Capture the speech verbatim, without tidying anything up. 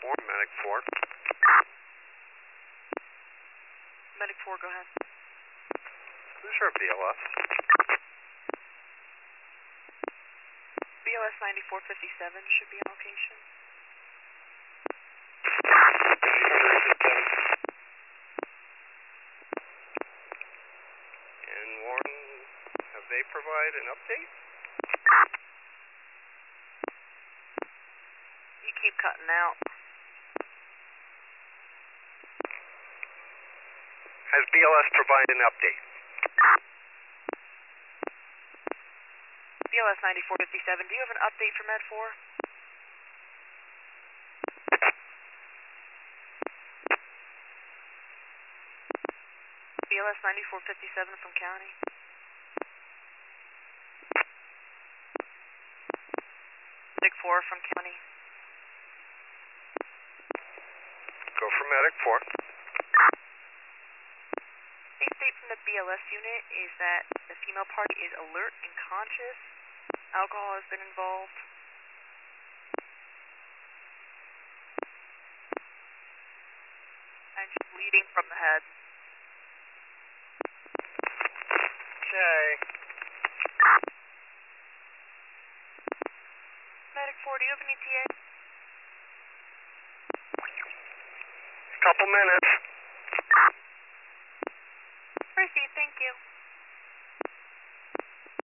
four, Medic four. Medic four, go ahead. Who's your B L S? B L S ninety-four fifty-seven should be on location. And Warren, have they provided an update? You keep cutting out. Has B L S provided an update? B L S ninety-four fifty-seven, do you have an update for Med four? B L S ninety-four fifty-seven from County. Medic four from County. Go for Medic four. The state from the B L S unit is that the female party is alert and conscious. Alcohol has been involved. And she's bleeding from the head. Okay. Medic four, do you have an E T A? Couple minutes. Proceed, thank you.